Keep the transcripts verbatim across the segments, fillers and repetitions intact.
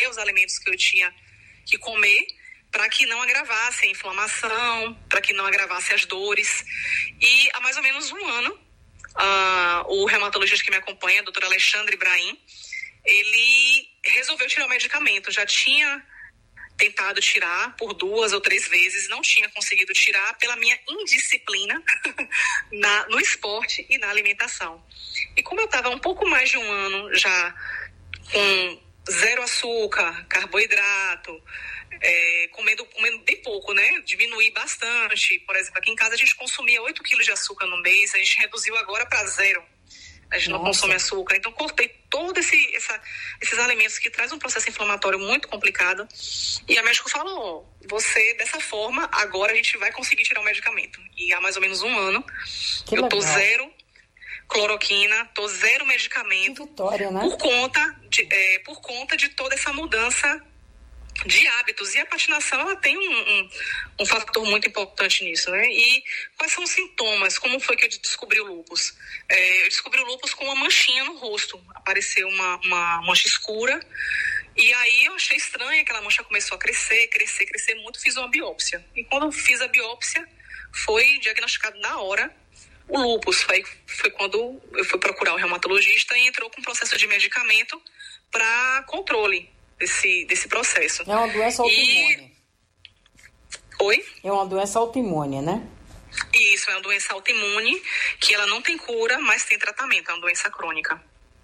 escolher os alimentos que eu tinha que comer para que não agravasse a inflamação, para que não agravasse as dores. E há mais ou menos um ano, uh, o reumatologista que me acompanha, doutor Alexandre Ibrahim, ele resolveu tirar o medicamento. Já tinha tentado tirar por duas ou três vezes, não tinha conseguido tirar pela minha indisciplina na, no esporte e na alimentação. E como eu estava um pouco mais de um ano já com zero açúcar, carboidrato, é, comendo, comendo bem pouco, né? Diminuí bastante. Por exemplo, aqui em casa a gente consumia oito quilos de açúcar no mês, a gente reduziu agora para zero. A gente Nossa. não consome açúcar. Então, cortei todos esse, essa, esses alimentos que trazem um processo inflamatório muito complicado. E a médica falou, você, dessa forma, agora a gente vai conseguir tirar o medicamento. E há mais ou menos um ano, que eu legal. tô zero cloroquina, tô zero medicamento. Vitória, né? Por conta de, é, por conta de toda essa mudança de hábitos. E a patinação, ela tem um, um, um fator muito importante nisso, né? E quais são os sintomas? Como foi que eu descobri o lúpus? É, eu descobri o lúpus com uma manchinha no rosto. Apareceu uma, uma mancha escura. E aí eu achei estranho, aquela mancha começou a crescer, crescer, crescer muito. Fiz uma biópsia. E quando eu fiz a biópsia, foi diagnosticado na hora o lúpus. Foi, foi quando eu fui procurar o reumatologista e entrou com um processo de medicamento para controle Desse, desse processo. É uma doença autoimune. E... Oi? É uma doença autoimune, né? Isso, é uma doença autoimune que ela não tem cura, mas tem tratamento, é uma doença crônica.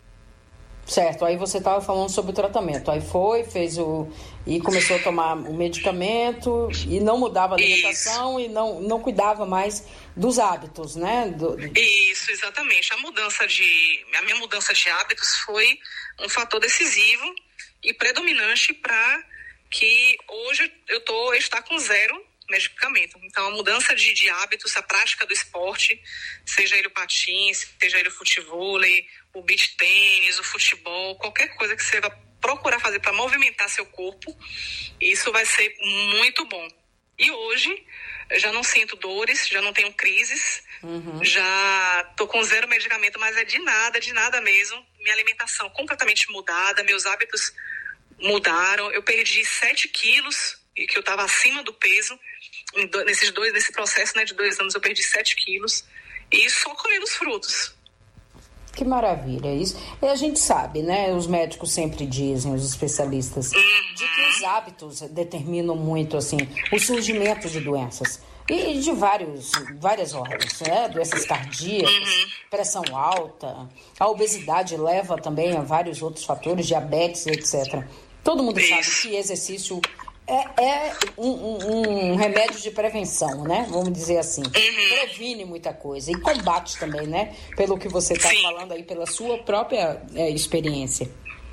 Certo, aí você estava falando sobre o tratamento. Aí foi, fez o... e começou a tomar o medicamento e não mudava a alimentação Isso. e não, não cuidava mais dos hábitos, né? Do... Isso, exatamente. A mudança de... A minha mudança de hábitos foi um fator decisivo e predominante para que hoje eu tô, está com zero medicamento. Então, a mudança de, de hábitos, a prática do esporte, seja ele o patins, seja ele o futevôlei, o beach tênis, o futebol, qualquer coisa que você vai procurar fazer para movimentar seu corpo, isso vai ser muito bom. E hoje, eu já não sinto dores, já não tenho crises, uhum. já tô com zero medicamento, mas é de nada, de nada mesmo. Minha alimentação completamente mudada, meus hábitos mudaram. Eu perdi sete quilos, que eu estava acima do peso. Nesses dois, nesse processo, né, de dois anos, eu perdi sete quilos. E só colhendo os frutos. Que maravilha isso. E a gente sabe, né? Os médicos sempre dizem, os especialistas, uhum. de que os hábitos determinam muito, assim, o surgimento de doenças. E de vários, várias ordens, né? Doenças cardíacas, uhum. pressão alta, a obesidade leva também a vários outros fatores, diabetes, etcétera. Todo mundo sabe que exercício é, é um, um, um remédio de prevenção, né? Vamos dizer assim. Uhum. Previne muita coisa e combate também, né? Pelo que você está falando aí, pela sua própria é, experiência.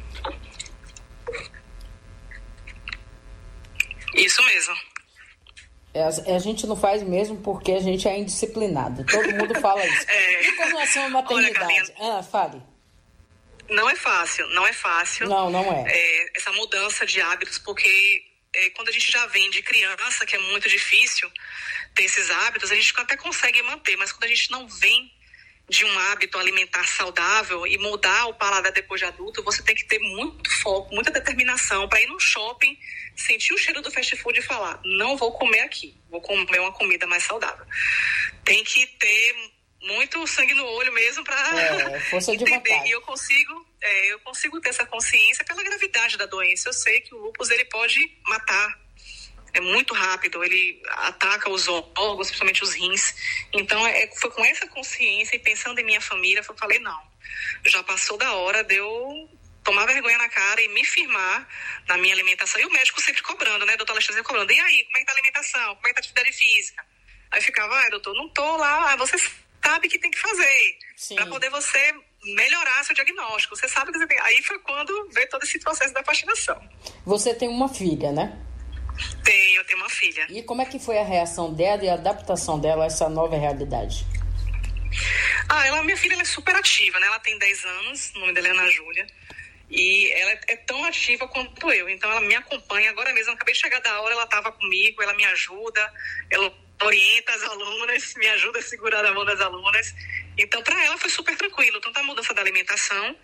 Isso mesmo. A, a gente não faz mesmo porque a gente é indisciplinado. Todo mundo fala isso. É. E com relação à maternidade? Olha, ah, fale. Não é fácil, não é fácil. Não, não é. é essa mudança de hábitos, porque é, quando a gente já vem de criança, que é muito difícil ter esses hábitos, a gente até consegue manter, mas quando a gente não vem de um hábito alimentar saudável e mudar o paladar depois de adulto, você tem que ter muito foco, muita determinação para ir no shopping, sentir o cheiro do fast food e falar, não vou comer aqui, vou comer uma comida mais saudável. Tem que ter muito sangue no olho mesmo para é, força de entender. vontade. E eu consigo, é, eu consigo ter essa consciência pela gravidade da doença. Eu sei que o lúpus ele pode matar. É muito rápido, ele ataca os órgãos, principalmente os rins. Então, é, foi com essa consciência e pensando em minha família, eu falei, não, já passou da hora de eu tomar vergonha na cara e me firmar na minha alimentação. E o médico sempre cobrando, né, doutor Alexandre cobrando. E aí, como é que tá a alimentação? Como é que tá a atividade física? Aí ficava, ai, doutor, não tô lá. Ah, você sabe que tem que fazer para poder você melhorar seu diagnóstico. Você sabe que você tem. Aí foi quando veio todo esse processo da vacinação. Você tem uma filha, né? Tenho, eu tenho uma filha. E como é que foi a reação dela e a adaptação dela a essa nova realidade? Ah, ela, minha filha ela é super ativa, né? Ela tem dez anos, o nome dela é Ana Júlia. E ela é tão ativa quanto eu. Então ela me acompanha. Agora mesmo, eu acabei de chegar da aula, ela estava comigo, ela me ajuda, ela orienta as alunas, me ajuda a segurar a mão das alunas. Então, para ela foi super tranquilo. Tanto a mudança da alimentação,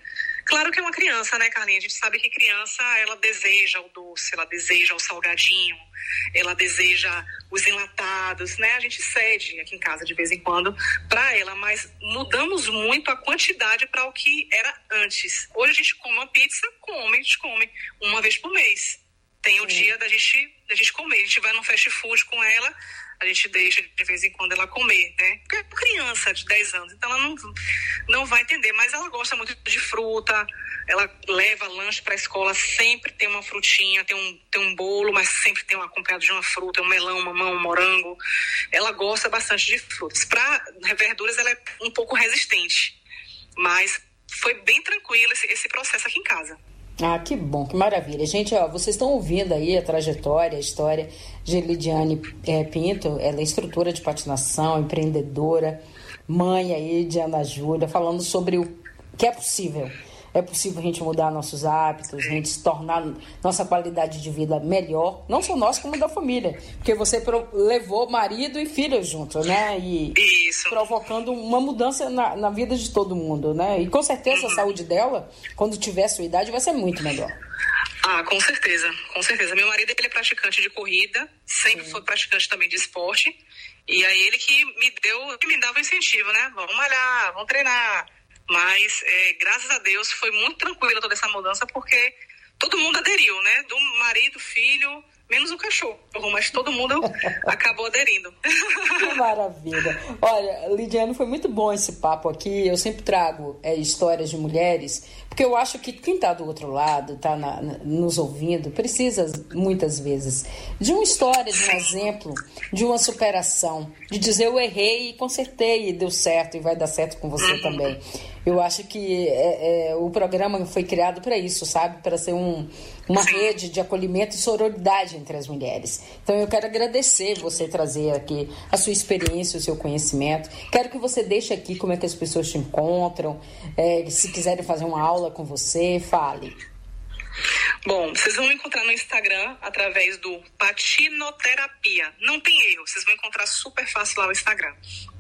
Claro que é uma criança, né, Carlinha? A gente sabe que criança, ela deseja o doce, ela deseja o salgadinho, ela deseja os enlatados, né? A gente cede aqui em casa de vez em quando para ela, mas mudamos muito a quantidade para o que era antes. Hoje a gente come uma pizza, come, a gente come uma vez por mês. Tem o dia da gente, da gente comer. A gente vai num fast food com ela, a gente deixa de vez em quando ela comer, né? Porque é criança de dez anos, então ela não, não vai entender. Mas ela gosta muito de fruta, ela leva lanche para a escola, sempre tem uma frutinha, tem um, tem um bolo, mas sempre tem um acompanhado de uma fruta, um melão, um mamão, um morango. Ela gosta bastante de frutas. Para verduras, ela é um pouco resistente, mas foi bem tranquilo esse, esse processo aqui em casa. Ah, que bom, que maravilha. Gente, ó, vocês estão ouvindo aí a trajetória, a história de Lidiane é, Pinto. Ela é instrutora de patinação, empreendedora, mãe aí de Ana Júlia, falando sobre o que é possível. É possível a gente mudar nossos hábitos, a gente se tornar nossa qualidade de vida melhor, não só nós, como da família. Porque você levou marido e filhos junto, né? E Isso. Provocando uma mudança na, na vida de todo mundo, né? E com certeza uhum. a saúde dela, quando tiver a sua idade, vai ser muito melhor. Ah, com certeza, com certeza. Meu marido, ele é praticante de corrida, sempre Sim. foi praticante também de esporte. E aí ele que me deu, que me dava o incentivo, né? Vamos malhar, vamos treinar. Mas, é, graças a Deus, foi muito tranquila toda essa mudança, porque todo mundo aderiu, né? Do marido, filho, menos o cachorro, mas todo mundo acabou aderindo. Que maravilha. Olha, Lidiane, foi muito bom esse papo aqui. Eu sempre trago é, histórias de mulheres, porque eu acho que quem está do outro lado, está nos ouvindo, precisa, muitas vezes, de uma história, de um exemplo, de uma superação, de dizer eu errei e consertei e deu certo e vai dar certo com você uhum. também. Eu acho que é, é, o programa foi criado para isso, sabe? Para ser um, uma rede de acolhimento e sororidade entre as mulheres. Então, eu quero agradecer você trazer aqui a sua experiência, o seu conhecimento. Quero que você deixe aqui como é que as pessoas te encontram. É, se quiserem fazer uma aula com você, fale. Bom, vocês vão me encontrar no Instagram através do Patinoterapia. Não tem erro, vocês vão encontrar super fácil lá no Instagram.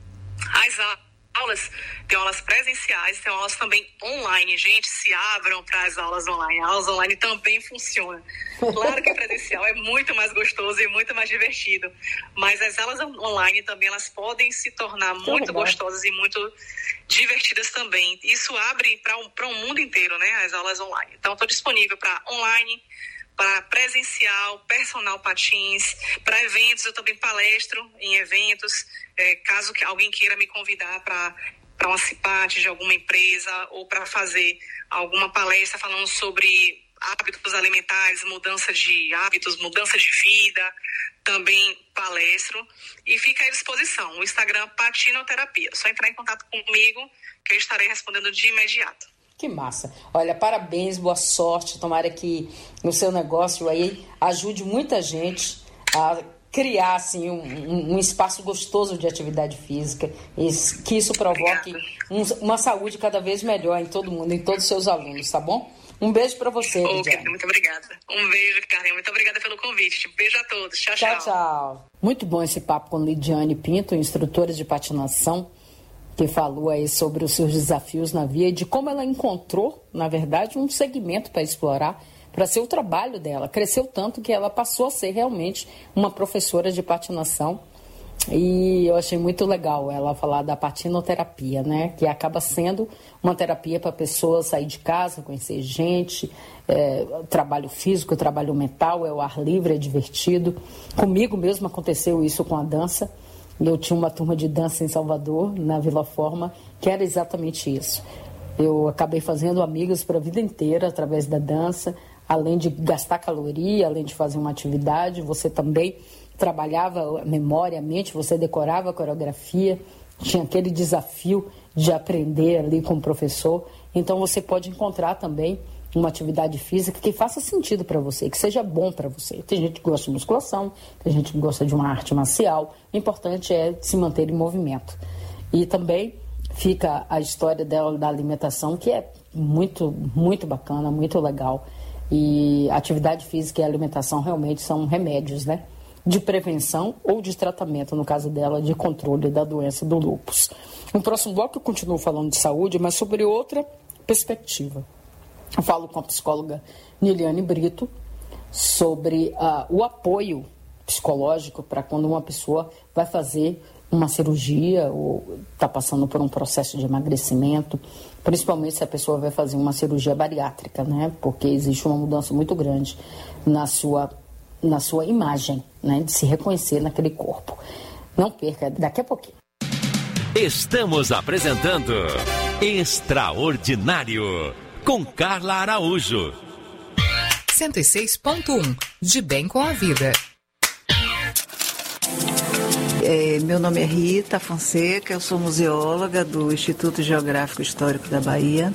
As aulas, tem aulas presenciais, tem aulas também online. Gente, se abram para as aulas online. A aulas online também funciona. Claro que presencial é muito mais gostoso e muito mais divertido, mas as aulas online também, elas podem se tornar muito gostosas e muito divertidas também. Isso abre para um, para um mundo inteiro, né, as aulas online. Então, estou disponível para online, para presencial, personal patins, para eventos. Eu também palestro em eventos, é, caso que alguém queira me convidar para para uma cipate de alguma empresa ou para fazer alguma palestra falando sobre hábitos alimentares, mudança de hábitos, mudança de vida, também palestro, e fica à disposição o Instagram Patinoterapia. É só entrar em contato comigo que eu estarei respondendo de imediato. Que massa. Olha, parabéns, boa sorte. Tomara que o seu negócio aí ajude muita gente a criar assim, um, um espaço gostoso de atividade física, e que isso provoque um, uma saúde cada vez melhor em todo mundo, em todos os seus alunos, tá bom? Um beijo para você, Lidiane. Okay, muito obrigada. Um beijo, Carlinhos. Muito obrigada pelo convite. Beijo a todos. Tchau, tchau. Tchau, tchau. Muito bom esse papo com Lidiane Pinto, instrutora de patinação, que falou aí sobre os seus desafios na vida e de como ela encontrou, na verdade, um segmento para explorar, para ser o trabalho dela. Cresceu tanto que ela passou a ser realmente uma professora de patinação. E eu achei muito legal ela falar da patinoterapia, né? Que acaba sendo uma terapia para a pessoa sair de casa, conhecer gente, é, trabalho físico, trabalho mental, é o ar livre, é divertido. Comigo mesmo aconteceu isso com a dança. Eu tinha uma turma de dança em Salvador, na Vila Forma, que era exatamente isso. Eu acabei fazendo amigos para a vida inteira através da dança, além de gastar caloria, além de fazer uma atividade, você também trabalhava a memória, a mente, você decorava a coreografia, tinha aquele desafio de aprender ali com o professor. Então você pode encontrar também uma atividade física que faça sentido para você, que seja bom para você. Tem gente que gosta de musculação, tem gente que gosta de uma arte marcial. O importante é se manter em movimento. E também fica a história dela da alimentação, que é muito, muito bacana, muito legal. E atividade física e alimentação realmente são remédios, né? De prevenção ou de tratamento, no caso dela, de controle da doença do lúpus. No próximo bloco eu continuo falando de saúde, mas sobre outra perspectiva. Eu falo com a psicóloga Niliane Brito sobre uh, o apoio psicológico para quando uma pessoa vai fazer uma cirurgia ou está passando por um processo de emagrecimento, principalmente se a pessoa vai fazer uma cirurgia bariátrica, né? Porque existe uma mudança muito grande na sua, na sua imagem, né? De se reconhecer naquele corpo. Não perca, daqui a pouquinho. Estamos apresentando Extraordinário, com Carla Araújo. cento e seis ponto um, de bem com a vida. É, meu nome é Rita Fonseca, eu sou museóloga do Instituto Geográfico Histórico da Bahia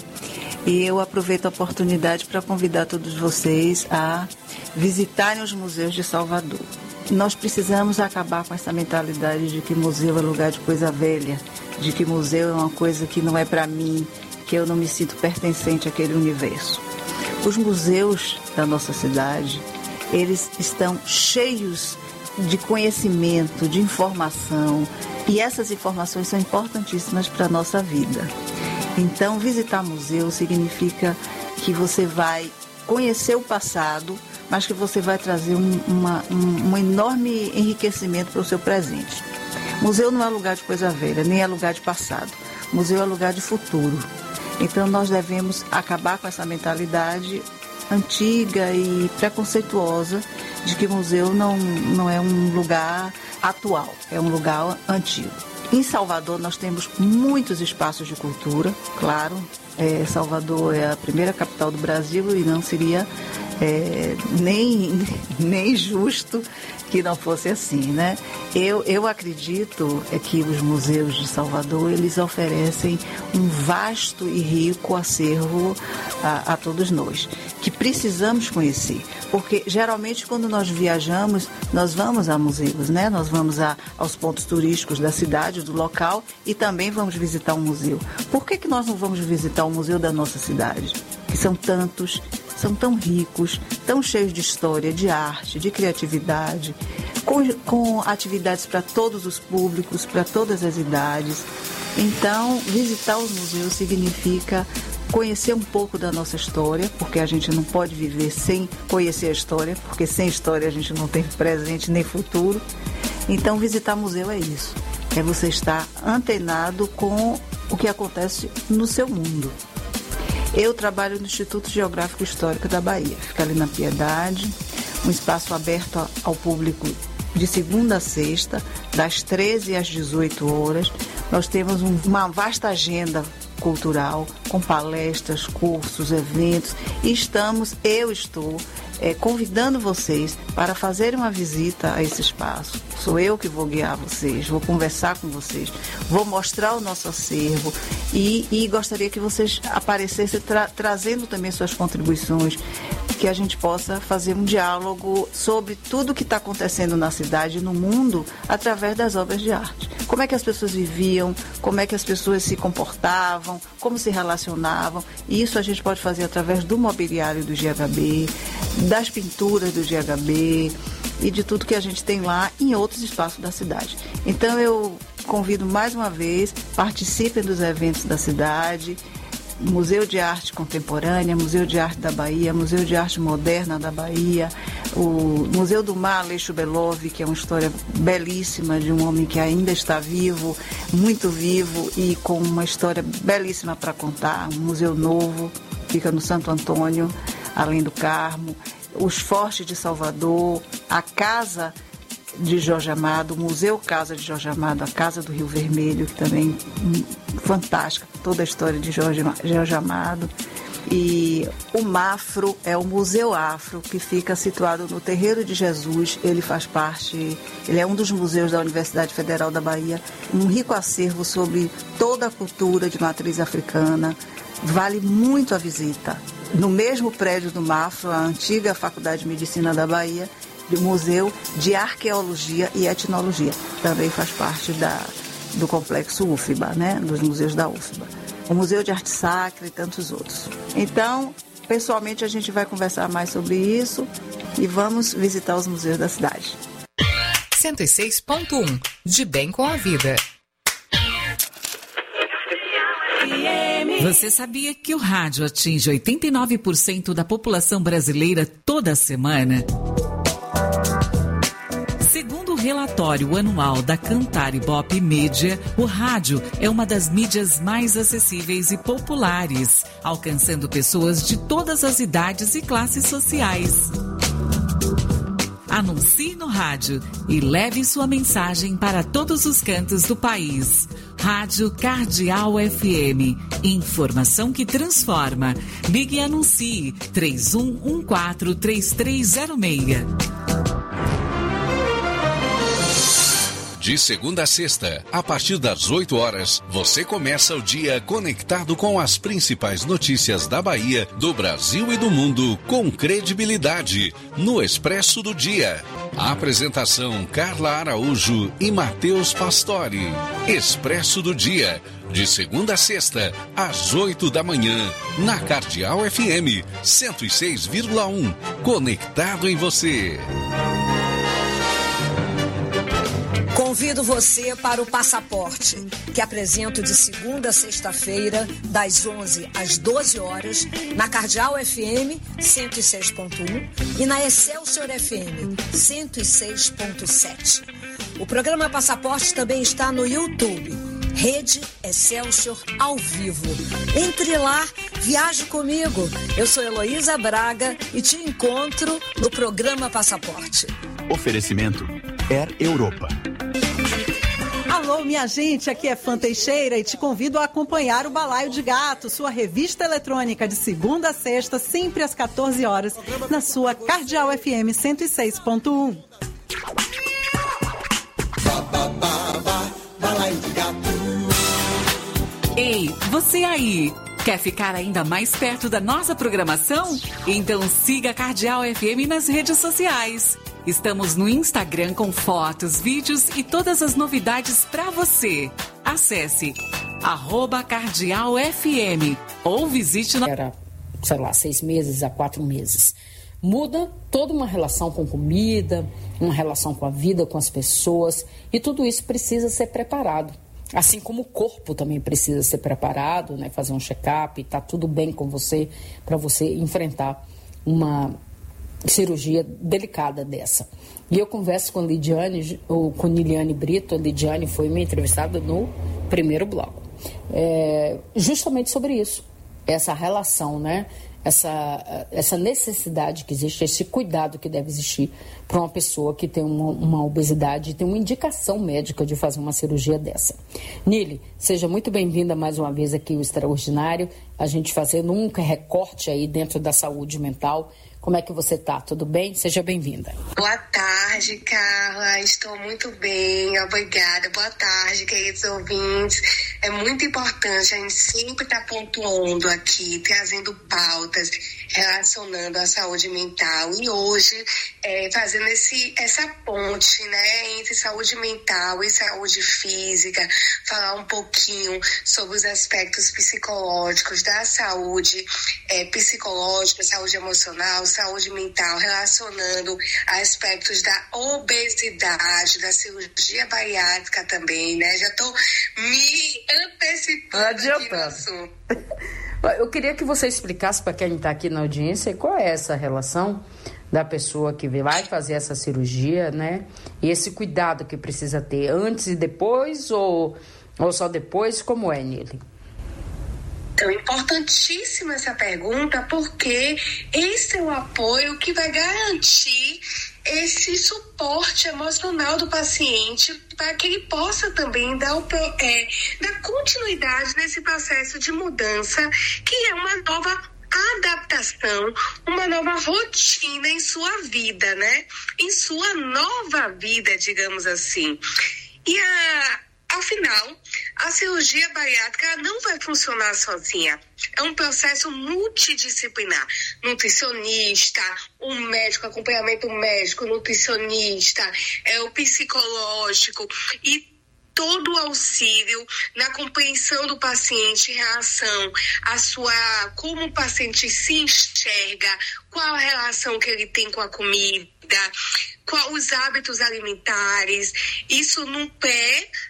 e eu aproveito a oportunidade para convidar todos vocês a visitarem os museus de Salvador. Nós precisamos acabar com essa mentalidade de que museu é lugar de coisa velha, de que museu é uma coisa que não é para mim, que eu não me sinto pertencente àquele universo. Os museus da nossa cidade, eles estão cheios de conhecimento, de informação, e essas informações são importantíssimas para a nossa vida. Então, visitar museu significa que você vai conhecer o passado, mas que você vai trazer um, uma, um, um enorme enriquecimento para o seu presente. Museu não é lugar de coisa velha, nem é lugar de passado. Museu é lugar de futuro. Então, nós devemos acabar com essa mentalidade antiga e preconceituosa de que museu não, não é um lugar atual, é um lugar antigo. Em Salvador nós temos muitos espaços de cultura, claro, é, Salvador é a primeira capital do Brasil e não seria é, nem, nem justo que não fosse assim, né? Eu, eu acredito é que os museus de Salvador, eles oferecem um vasto e rico acervo a, a todos nós, que precisamos conhecer, porque geralmente quando nós viajamos, nós vamos a museus, né? Nós vamos a, aos pontos turísticos da cidade, do local, e também vamos visitar um museu. Por que que nós não vamos visitar o museu da nossa cidade? Que são tantos, são tão ricos, tão cheios de história, de arte, de criatividade, com, com atividades para todos os públicos, para todas as idades. Então, visitar os museus significa conhecer um pouco da nossa história, porque a gente não pode viver sem conhecer a história, porque sem história a gente não tem presente nem futuro. Então, visitar museu é isso, é você estar antenado com o que acontece no seu mundo. Eu trabalho no Instituto Geográfico Histórico da Bahia, fica ali na Piedade, um espaço aberto ao público de segunda a sexta, das treze às dezoito horas. Nós temos uma vasta agenda cultural, com palestras, cursos, eventos, e estamos, eu estou é, convidando vocês para fazerem uma visita a esse espaço. Sou eu que vou guiar vocês, vou conversar com vocês, vou mostrar o nosso acervo e, e gostaria que vocês aparecessem tra- trazendo também suas contribuições, que a gente possa fazer um diálogo sobre tudo o que está acontecendo na cidade e no mundo através das obras de arte. Como é que as pessoas viviam, como é que as pessoas se comportavam, como se relacionavam. E isso a gente pode fazer através do mobiliário do G H B, das pinturas do G H B e de tudo que a gente tem lá em outros espaços da cidade. Então eu convido mais uma vez, participem dos eventos da cidade, Museu de Arte Contemporânea, Museu de Arte da Bahia, Museu de Arte Moderna da Bahia, o Museu do Mar, Aleixo Belov, que é uma história belíssima de um homem que ainda está vivo, muito vivo e com uma história belíssima para contar. Um museu novo, fica no Santo Antônio, além do Carmo, os Fortes de Salvador, a Casa de Jorge Amado, o Museu Casa de Jorge Amado, a Casa do Rio Vermelho, que também é fantástica, toda a história de Jorge, Jorge Amado. E o Mafro é o Museu Afro, que fica situado no Terreiro de Jesus. Ele faz parte, ele é um dos museus da Universidade Federal da Bahia, um rico acervo sobre toda a cultura de matriz africana. Vale muito a visita. No mesmo prédio do Mafro, a antiga Faculdade de Medicina da Bahia, do Museu de Arqueologia e Etnologia. Também faz parte da, do complexo U F B A, né? Dos museus da U F B A. O Museu de Arte Sacra e tantos outros. Então, pessoalmente, a gente vai conversar mais sobre isso e vamos visitar os museus da cidade. cento e seis ponto um, de bem com a vida. Você sabia que o rádio atinge oitenta e nove por cento da população brasileira toda semana? Segundo o relatório anual da Cantar Ibope Mídia, o rádio é uma das mídias mais acessíveis e populares, alcançando pessoas de todas as idades e classes sociais. Anuncie no rádio e leve sua mensagem para todos os cantos do país. Rádio Cardeal F M. Informação que transforma. Ligue e anuncie três um um quatro, três três zero seis. De segunda a sexta, a partir das oito horas, você começa o dia conectado com as principais notícias da Bahia, do Brasil e do mundo, com credibilidade, no Expresso do Dia. A apresentação Carla Araújo e Matheus Pastore. Expresso do Dia, de segunda a sexta, às oito da manhã, na Cardeal F M, cento e seis vírgula um. Conectado em você. Convido você para o Passaporte, que apresento de segunda a sexta-feira, das onze às doze horas, na Cardeal F M cento e seis ponto um e na Excelsior F M cento e seis ponto sete. O programa Passaporte também está no YouTube, Rede Excelsior ao vivo. Entre lá, viaje comigo. Eu sou Heloísa Braga e te encontro no programa Passaporte. Oferecimento Air Europa. Alô, minha gente, aqui é Fã Teixeira e te convido a acompanhar o Balaio de Gato, sua revista eletrônica de segunda a sexta, sempre às quatorze horas, na sua Cardeal F M cento e seis ponto um. Balaio de Gato. Ei, você aí, quer ficar ainda mais perto da nossa programação? Então siga a Cardeal F M nas redes sociais. Estamos no Instagram com fotos, vídeos e todas as novidades para você. Acesse arroba Cardeal F M ou visite... No... Era, sei lá, seis meses a quatro meses. Muda toda uma relação com comida, uma relação com a vida, com as pessoas, e tudo isso precisa ser preparado. Assim como o corpo também precisa ser preparado, né? Fazer um check-up, tá tudo bem com você, para você enfrentar uma cirurgia delicada dessa. E eu converso com Lidiane, ou com Niliane Brito. A Lidiane foi minha entrevistada no primeiro bloco. É, justamente sobre isso, essa relação, né? Essa, essa necessidade que existe, esse cuidado que deve existir para uma pessoa que tem uma, uma obesidade e tem uma indicação médica de fazer uma cirurgia dessa. Nili, seja muito bem-vinda mais uma vez aqui ao Extraordinário, a gente fazendo um recorte aí dentro da saúde mental. Como é que você tá? Tudo bem? Seja bem-vinda. Boa tarde, Carla. Estou muito bem, obrigada. Boa tarde, queridos ouvintes. É muito importante a gente sempre estar pontuando aqui, trazendo pautas, relacionando a saúde mental. E hoje, é, fazendo esse, essa ponte, né, entre saúde mental e saúde física, falar um pouquinho sobre os aspectos psicológicos da saúde é, psicológica, saúde emocional, saúde mental, relacionando aspectos da obesidade, da cirurgia bariátrica também, né? Já estou me antecipando aqui no assunto. Eu queria que você explicasse para quem está aqui na audiência qual é essa relação da pessoa que vai fazer essa cirurgia, né? E esse cuidado que precisa ter antes e depois, ou, ou só depois, como é, Nili? Então, importantíssima essa pergunta, porque esse é o apoio que vai garantir esse suporte emocional do paciente para que ele possa também dar, o, é, dar continuidade nesse processo de mudança, que é uma nova adaptação, uma nova rotina em sua vida, né? Em sua nova vida, digamos assim. E a... Afinal, a cirurgia bariátrica não vai funcionar sozinha. É um processo multidisciplinar. Nutricionista, um médico, acompanhamento médico, nutricionista, é o psicológico e todo o auxílio na compreensão do paciente em relação à sua, como o paciente se enxerga, qual a relação que ele tem com a comida, qual os hábitos alimentares, isso no pé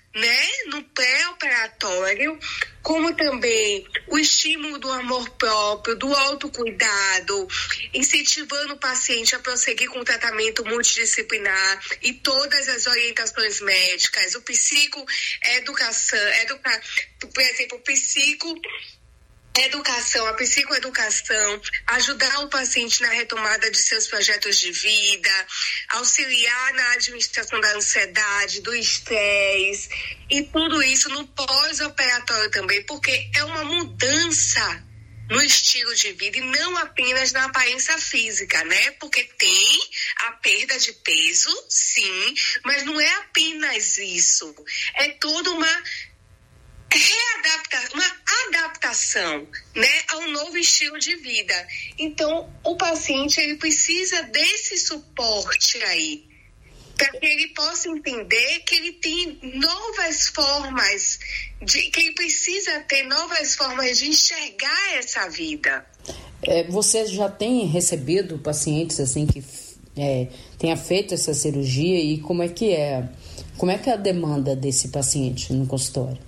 né, no pré-operatório, como também o estímulo do amor próprio, do autocuidado, incentivando o paciente a prosseguir com o tratamento multidisciplinar e todas as orientações médicas, o psicoeducação, educa, por exemplo, o psico Educação, a psicoeducação, ajudar o paciente na retomada de seus projetos de vida, auxiliar na administração da ansiedade, do estresse e tudo isso no pós-operatório também, porque é uma mudança no estilo de vida e não apenas na aparência física, né? Porque tem a perda de peso, sim, mas não é apenas isso, é toda uma readaptar, uma adaptação, né, a um novo estilo de vida. Então, o paciente, ele precisa desse suporte aí, para que ele possa entender que ele tem novas formas, de, que ele precisa ter novas formas de enxergar essa vida. É, você já tem recebido pacientes assim que é, tenha feito essa cirurgia e como é que é, como é que é a demanda desse paciente no consultório?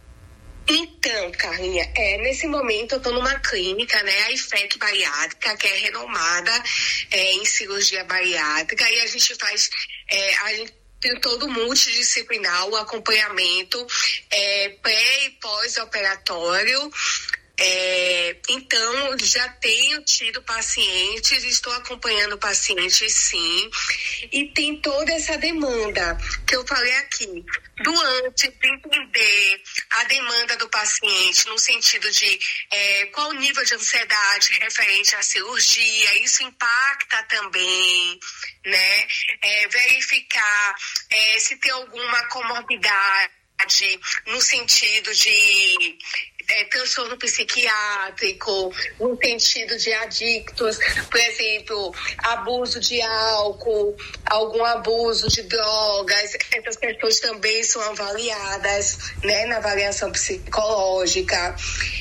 Então, Carlinha, é, nesse momento eu estou numa clínica, né, a I F E C Bariátrica, que é renomada é, em cirurgia bariátrica, e a gente faz, é, a gente tem todo multidisciplinar, o acompanhamento é, pré e pós-operatório. É, então, já tenho tido pacientes, estou acompanhando pacientes, sim, e tem toda essa demanda que eu falei aqui, do antes, de entender a demanda do paciente, no sentido de é, qual o nível de ansiedade referente à cirurgia, isso impacta também, né? É, verificar é, se tem alguma comorbidade, no sentido de é, transtorno psiquiátrico, no sentido de adictos, por exemplo, abuso de álcool, algum abuso de drogas, essas questões também são avaliadas, né, na avaliação psicológica.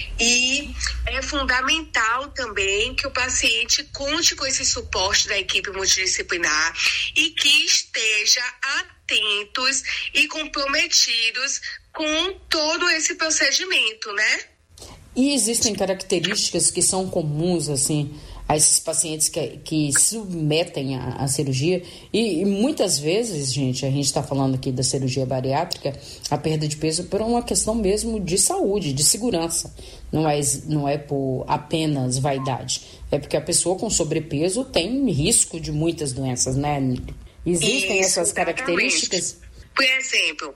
E é fundamental também que o paciente conte com esse suporte da equipe multidisciplinar e que esteja atentos e comprometidos com todo esse procedimento, né? E existem características que são comuns, assim, a esses pacientes que, que submetem à, à cirurgia e, e muitas vezes, gente, a gente está falando aqui da cirurgia bariátrica, a perda de peso por uma questão mesmo de saúde, de segurança, não é, não é por apenas vaidade, é porque a pessoa com sobrepeso tem risco de muitas doenças, né? Existem Isso, essas características? Por exemplo,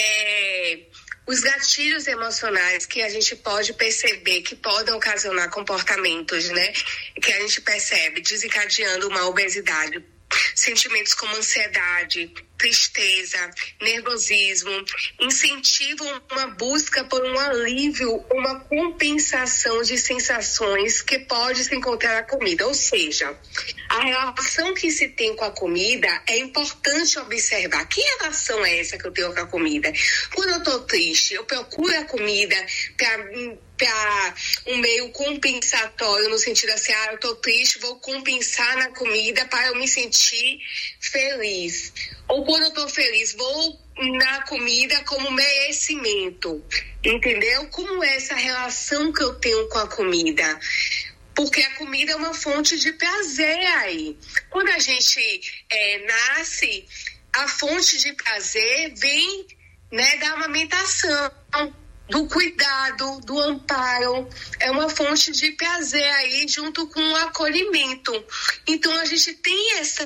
é, os gatilhos emocionais que a gente pode perceber que podem ocasionar comportamentos, né? Que a gente percebe desencadeando uma obesidade, sentimentos como ansiedade, tristeza, nervosismo, incentivam uma busca por um alívio, uma compensação de sensações que pode se encontrar na comida. Ou seja, a relação que se tem com a comida é importante observar. Que relação é essa que eu tenho com a comida? Quando eu estou triste, eu procuro a comida para para um meio compensatório, no sentido assim, ah, eu estou triste, vou compensar na comida para eu me sentir feliz. Ou quando eu estou feliz, vou na comida como merecimento, entendeu? Como é essa relação que eu tenho com a comida? Porque a comida é uma fonte de prazer aí. Quando a gente é, nasce, a fonte de prazer vem, né, da amamentação, do cuidado, do amparo, é uma fonte de prazer aí junto com o acolhimento. Então a gente tem essa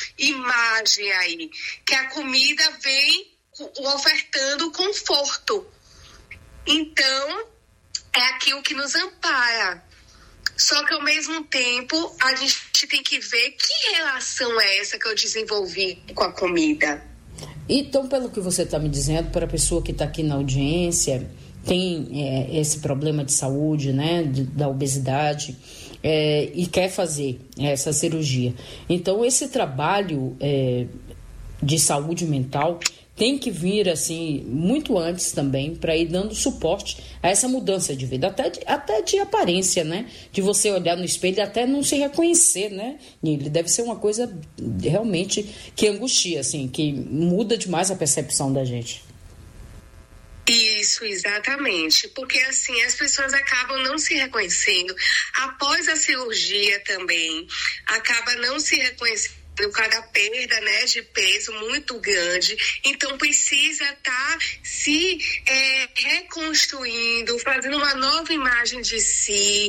imagem aí, que a comida vem ofertando conforto. Então é aquilo que nos ampara. Só que ao mesmo tempo a gente tem que ver que relação é essa que eu desenvolvi com a comida. Então, pelo que você está me dizendo, para a pessoa que está aqui na audiência, tem é, esse problema de saúde, né, de, da obesidade, é, e quer fazer essa cirurgia. Então, esse trabalho é, de saúde mental tem que vir, assim, muito antes também, para ir dando suporte a essa mudança de vida, até de, até de aparência, né? De você olhar no espelho e até não se reconhecer, né? Ele deve ser uma coisa realmente que angustia, assim, que muda demais a percepção da gente. Isso, exatamente. Porque, assim, as pessoas acabam não se reconhecendo. Após a cirurgia também, acaba não se reconhecendo por causa da perda, né, de peso muito grande. Então, precisa estar tá se é, reconstruindo, fazendo uma nova imagem de si.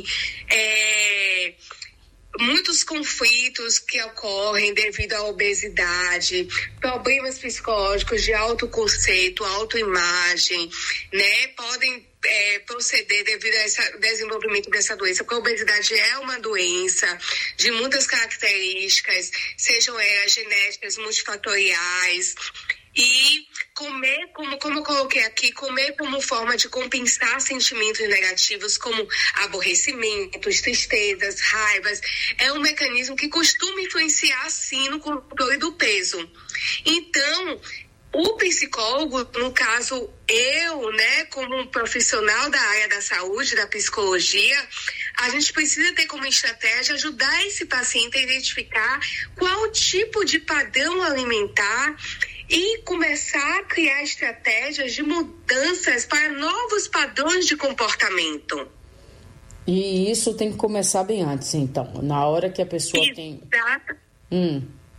É, muitos conflitos que ocorrem devido à obesidade, problemas psicológicos de autoconceito, autoimagem, né, podem É, proceder devido a esse desenvolvimento dessa doença, porque a obesidade é uma doença de muitas características, sejam elas genéticas, multifatoriais, e comer, como, como eu coloquei aqui, comer como forma de compensar sentimentos negativos como aborrecimentos, tristezas, raivas, é um mecanismo que costuma influenciar, sim, no controle do peso. Então, o psicólogo, no caso eu, né, como um profissional da área da saúde, da psicologia, a gente precisa ter como estratégia ajudar esse paciente a identificar qual tipo de padrão alimentar e começar a criar estratégias de mudanças para novos padrões de comportamento. E isso tem que começar bem antes, então, na hora que a pessoa Exato. tem... Hum.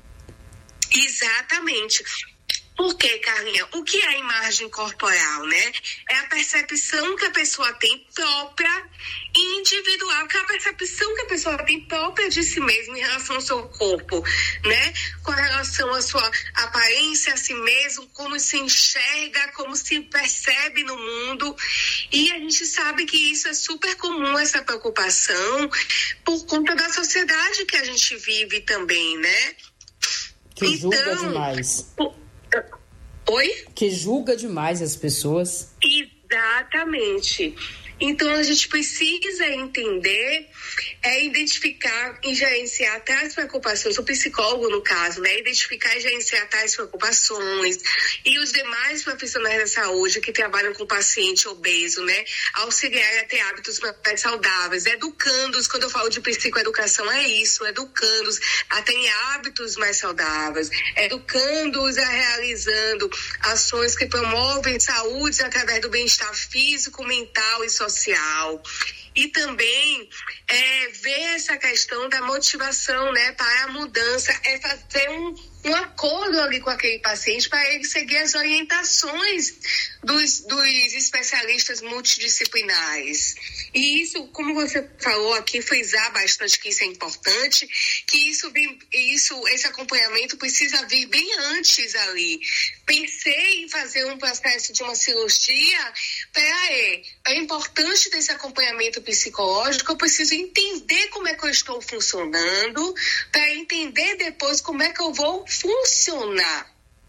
Exatamente. Por quê, Carlinha? O que é a imagem corporal, né? É a percepção que a pessoa tem própria e individual, que é a percepção que a pessoa tem própria de si mesma em relação ao seu corpo, né? Com relação à sua aparência, a si mesmo, como se enxerga, como se percebe no mundo. E a gente sabe que isso é super comum, essa preocupação, por conta da sociedade que a gente vive também, né? Que então, julga demais. Oi? Que julga demais as pessoas. Exatamente. Então, a gente precisa entender, é identificar e gerenciar tais preocupações, o psicólogo, no caso, né? Identificar e gerenciar tais preocupações, e os demais profissionais da saúde que trabalham com o paciente obeso, né? Auxiliar a ter hábitos mais saudáveis, educando-os, quando eu falo de psicoeducação, é isso, educando-os a ter hábitos mais saudáveis, educando-os a realizando ações que promovem saúde através do bem-estar físico, mental e social. social. E também é, ver essa questão da motivação, né, para a mudança, é fazer um, um acordo ali com aquele paciente para ele seguir as orientações dos, dos especialistas multidisciplinares. E isso, como você falou aqui, frisar bastante que isso é importante, que isso, isso, esse acompanhamento precisa vir bem antes ali. Pensei em fazer um processo de uma cirurgia, peraí, é importante desse acompanhamento psicológico, eu preciso entender como é que eu estou funcionando, para entender depois como é que eu vou funcionar.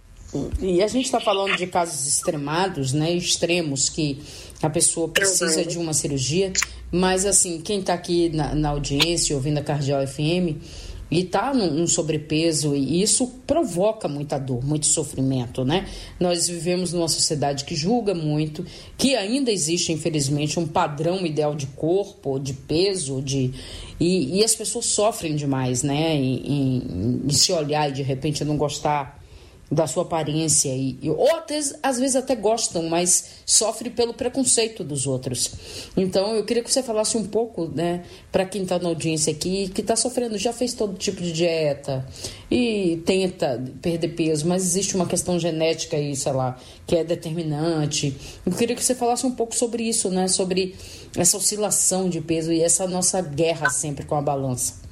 E a gente está falando de casos extremados, né, extremos, que a pessoa precisa uhum. de uma cirurgia, mas assim, quem está aqui na, na audiência, ouvindo a Cardeal F M, e está num, num sobrepeso, e isso provoca muita dor, muito sofrimento, né? Nós vivemos numa sociedade que julga muito, que ainda existe, infelizmente, um padrão ideal de corpo, de peso, de... E, e as pessoas sofrem demais, né? Em, em, em se olhar e de repente não gostar da sua aparência, e, e, ou até, às vezes até gostam, mas sofre pelo preconceito dos outros. Então eu queria que você falasse um pouco, né, para quem está na audiência aqui, que está sofrendo, já fez todo tipo de dieta e tenta perder peso, mas existe uma questão genética aí, sei lá, que é determinante. Eu queria que você falasse um pouco sobre isso, né, sobre essa oscilação de peso e essa nossa guerra sempre com a balança.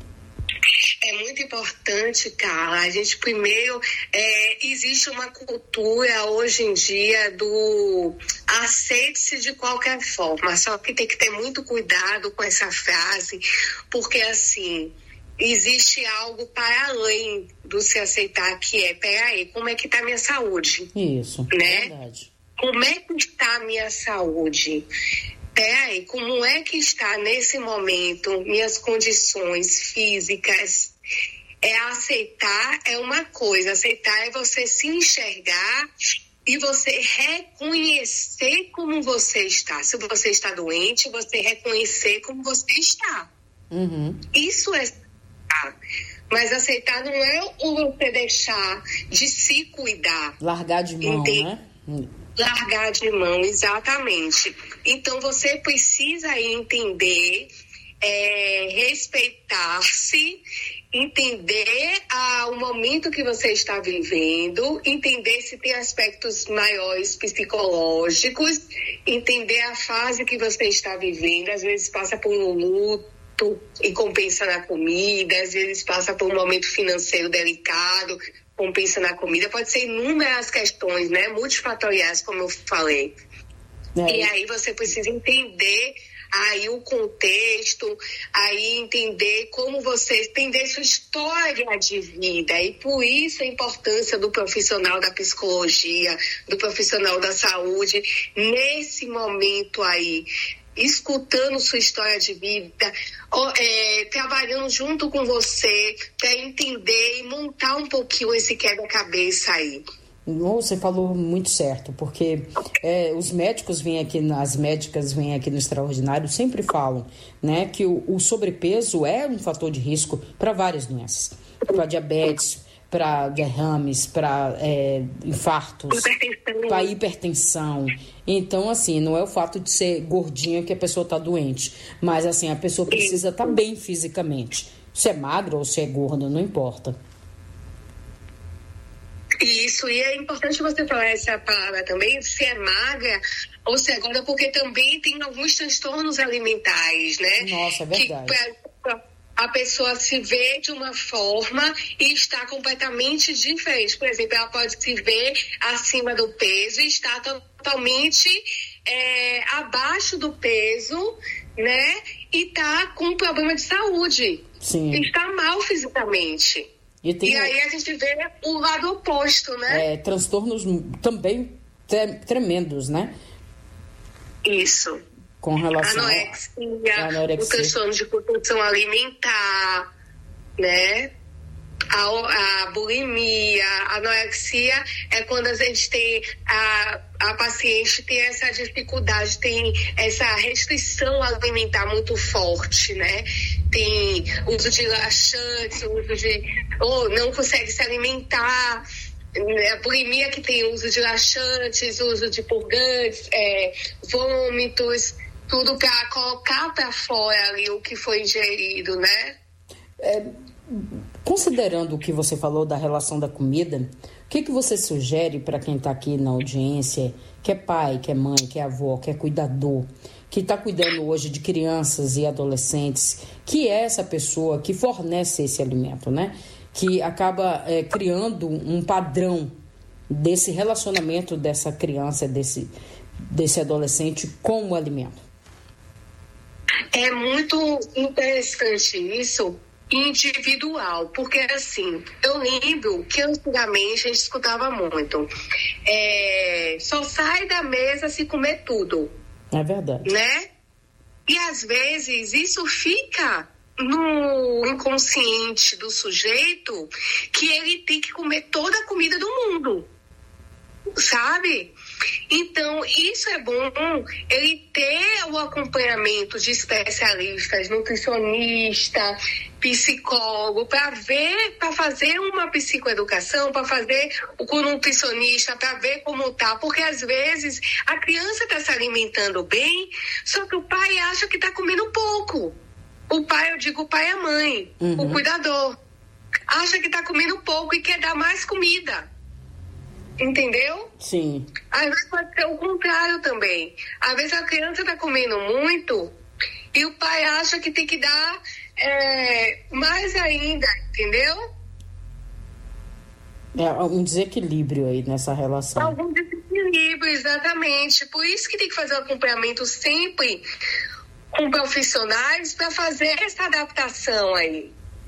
É muito importante, Carla. A gente primeiro, é, existe uma cultura hoje em dia do aceite-se de qualquer forma, só que tem que ter muito cuidado com essa frase, porque assim, existe algo para além do se aceitar, que é, peraí, como é que está a minha saúde? Isso, né? Verdade. Como é que está a minha saúde? Peraí, como é que está nesse momento minhas condições físicas? É aceitar é uma coisa, aceitar é você se enxergar e você reconhecer como você está. Se você está doente, você reconhecer como você está. Uhum. Isso é aceitar. Mas aceitar não é o você deixar de se cuidar. Largar de mão, Entende? né? Largar de mão, exatamente. Então, você precisa entender, é, respeitar-se, entender ah, o momento que você está vivendo, entender se tem aspectos maiores psicológicos, entender a fase que você está vivendo. Às vezes passa por um luto e compensa na comida, às vezes passa por um momento financeiro delicado, compensa na comida. Pode ser inúmeras questões, né? Multifatoriais, como eu falei. É. E aí você precisa entender aí o contexto, aí entender como você, entender sua história de vida, e por isso a importância do profissional da psicologia, do profissional da saúde, nesse momento aí, escutando sua história de vida, é, trabalhando junto com você, para entender e montar um pouquinho esse quebra-cabeça aí. Você falou muito certo, porque é, os médicos vêm aqui, as médicas vêm aqui no Extraordinário, sempre falam, né, que o, o sobrepeso é um fator de risco para várias doenças, para diabetes, para derrames, para é, infartos, para hipertensão. Então, assim, não é o fato de ser gordinha que a pessoa está doente, mas assim, a pessoa precisa estar tá bem fisicamente. Se é magra ou se é gorda, não importa. Isso, e é importante você falar essa palavra também, se é magra ou se é gorda, porque também tem alguns transtornos alimentares, né? Nossa, é verdade. Que pra, a pessoa se vê de uma forma e está completamente diferente. Por exemplo, ela pode se ver acima do peso e está totalmente é, abaixo do peso, né? E está com um problema de saúde. Sim. Está mal fisicamente. E, tem, e aí a gente vê o lado oposto, né? É, transtornos também tre- tremendos, né? Isso. Com relação anorexia, a anorexia, o transtorno de compulsão alimentar, né? A, a bulimia, a anorexia é quando a gente tem, a, a paciente tem essa dificuldade, tem essa restrição alimentar muito forte, né? Tem uso de laxantes, uso de, ou não consegue se alimentar, né? A bulimia que tem uso de laxantes, uso de purgantes, é, vômitos, tudo para colocar para fora ali o que foi ingerido, né? É... Considerando o que você falou da relação da comida, o que, que você sugere para quem está aqui na audiência, que é pai, que é mãe, que é avó, que é cuidador, que está cuidando hoje de crianças e adolescentes, que é essa pessoa que fornece esse alimento, né? Que acaba é, criando um padrão desse relacionamento dessa criança, desse, desse adolescente com o alimento? É muito interessante isso, individual, porque assim, eu lembro que antigamente a gente escutava muito, é, só sai da mesa se comer tudo. É verdade. Né? E às vezes isso fica no inconsciente do sujeito, que ele tem que comer toda a comida do mundo, sabe? Então, isso é bom, ele ter o acompanhamento de especialistas, nutricionista, psicólogo, para ver, para fazer uma psicoeducação, para fazer o nutricionista, para ver como tá, porque às vezes a criança está se alimentando bem, só que o pai acha que está comendo pouco. O pai, eu digo o pai e a mãe, uhum. O cuidador, acha que está comendo pouco e quer dar mais comida. Entendeu? Sim. Às vezes pode ser o contrário também. Às vezes a criança está comendo muito e o pai acha que tem que dar é, mais ainda, entendeu? É um desequilíbrio aí nessa relação. Algum desequilíbrio, exatamente. Por isso que tem que fazer o acompanhamento sempre com profissionais para fazer essa adaptação aí.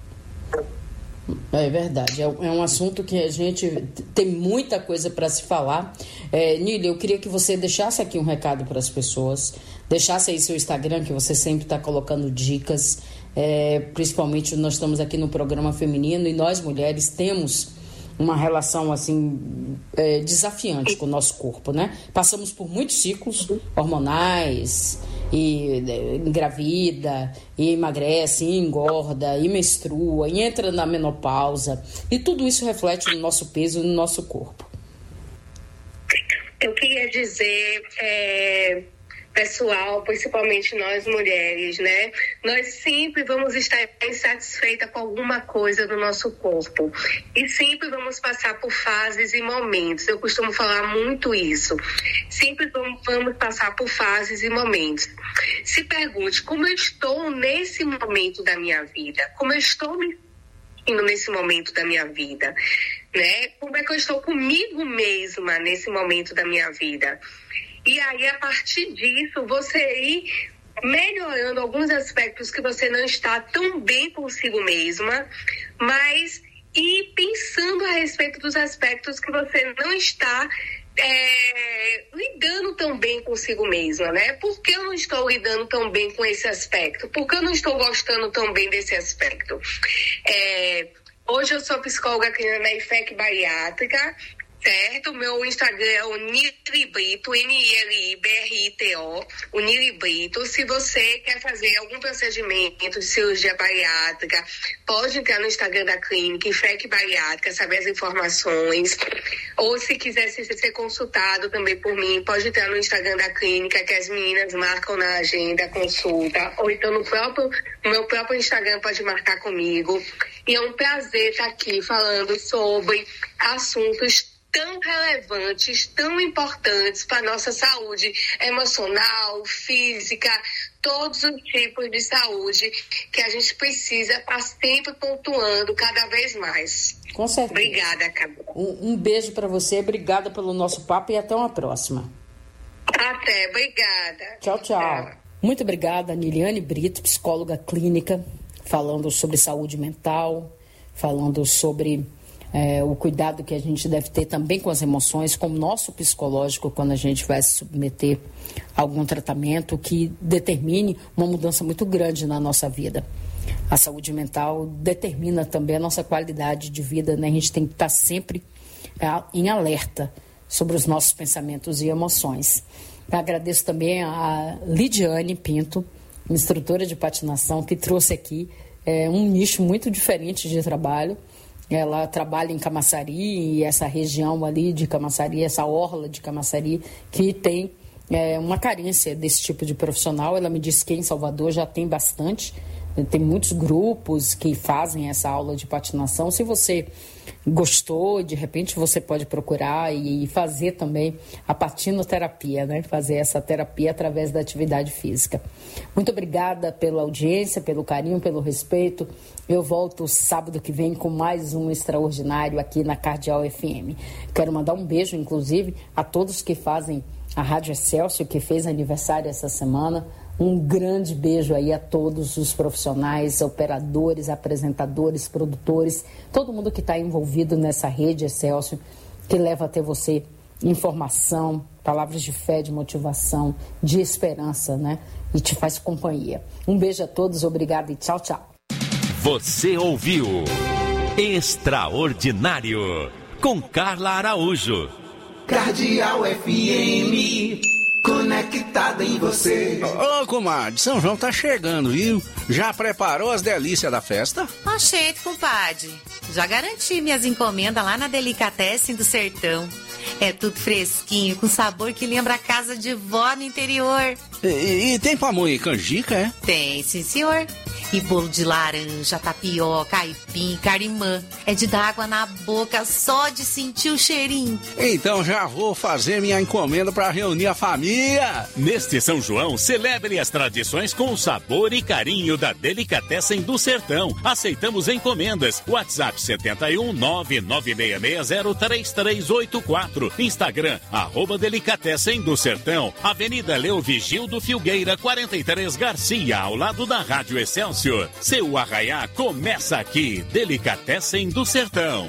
É verdade, é um assunto que a gente tem muita coisa para se falar. É, Nília, eu queria que você deixasse aqui um recado para as pessoas, deixasse aí seu Instagram, que você sempre está colocando dicas, é, principalmente nós estamos aqui no programa feminino e nós mulheres temos uma relação assim é, desafiante com o nosso corpo, né? Passamos por muitos ciclos hormonais, e engravida, e emagrece, e engorda, e menstrua, e entra na menopausa, e tudo isso reflete no nosso peso e no nosso corpo. Eu queria dizer, é, pessoal, principalmente nós mulheres, né? Nós sempre vamos estar insatisfeitas com alguma coisa do nosso corpo. E sempre vamos passar por fases e momentos. Eu costumo falar muito isso. Sempre vamos, vamos passar por fases e momentos. Se pergunte, como eu estou nesse momento da minha vida? Como eu estou me sentindo nesse momento da minha vida? Né? Como é que eu estou comigo mesma nesse momento da minha vida? E aí, a partir disso, você ir melhorando alguns aspectos que você não está tão bem consigo mesma, mas ir pensando a respeito dos aspectos que você não está é, lidando tão bem consigo mesma, né? Por que eu não estou lidando tão bem com esse aspecto? Por que eu não estou gostando tão bem desse aspecto? É, hoje eu sou psicóloga clínica na I F E C Bariátrica, certo? Meu Instagram é o Nili Brito, N I L I B R I T O, o Nili Brito. Se você quer fazer algum procedimento de cirurgia bariátrica, pode entrar no Instagram da clínica, I F E C Bariátrica, saber as informações. Ou se quiser ser, ser consultado também por mim, pode entrar no Instagram da clínica, que as meninas marcam na agenda a consulta. Ou então no próprio, no meu próprio Instagram pode marcar comigo. E é um prazer estar aqui falando sobre assuntos tão relevantes, tão importantes para a nossa saúde emocional, física, todos os tipos de saúde que a gente precisa estar sempre pontuando cada vez mais. Com certeza. Obrigada, Camila. Um, um beijo para você, obrigada pelo nosso papo e até uma próxima. Até, obrigada. Tchau, tchau. tchau. Muito obrigada, Niliane Brito, psicóloga clínica, falando sobre saúde mental, falando sobre É, o cuidado que a gente deve ter também com as emoções, com o nosso psicológico, quando a gente vai se submeter a algum tratamento que determine uma mudança muito grande na nossa vida. A saúde mental determina também a nossa qualidade de vida, né? A gente tem que estar sempre é, em alerta sobre os nossos pensamentos e emoções. Eu agradeço também a Lidiane Pinto, instrutora de patinação, que trouxe aqui é, um nicho muito diferente de trabalho. Ela trabalha em Camaçari, e essa região ali de Camaçari, essa orla de Camaçari, que tem é, uma carência desse tipo de profissional. Ela me disse que em Salvador já tem bastante, tem muitos grupos que fazem essa aula de patinação. Se você gostou, de repente você pode procurar e fazer também a patinoterapia, né? Fazer essa terapia através da atividade física. Muito obrigada pela audiência, pelo carinho, pelo respeito. Eu volto sábado que vem com mais um extraordinário aqui na Cardeal F M. Quero mandar um beijo, inclusive, a todos que fazem a Rádio Excelsior, que fez aniversário essa semana. Um grande beijo aí a todos os profissionais, operadores, apresentadores, produtores, todo mundo que está envolvido nessa rede Excelsior, que leva até você informação, palavras de fé, de motivação, de esperança, né? E te faz companhia. Um beijo a todos, obrigado e tchau, tchau. Você ouviu Extraordinário com Carla Araújo. Cardeal F M, conectada em você. Ô, comadre, São João tá chegando, viu? Já preparou as delícias da festa? Oxente, compadre. Já garanti minhas encomendas lá na Delicatessen do Sertão. É tudo fresquinho, com sabor que lembra a casa de vó no interior. E, e, e tem pamonha e canjica, é? Tem, sim, senhor. E bolo de laranja, tapioca, aipim, carimã. É de dar água na boca só de sentir o cheirinho. Então já vou fazer minha encomenda para reunir a família. Neste São João, celebre as tradições com o sabor e carinho da Delicatessen do Sertão. Aceitamos encomendas. WhatsApp sete um nove nove seis seis zero três três oito quatro. Instagram, arroba Delicatessen do Sertão. Avenida Leovigildo Filgueira, quarenta e três Garcia, ao lado da Rádio Excelsior. Seu arraiá começa aqui. Delicatessen do Sertão.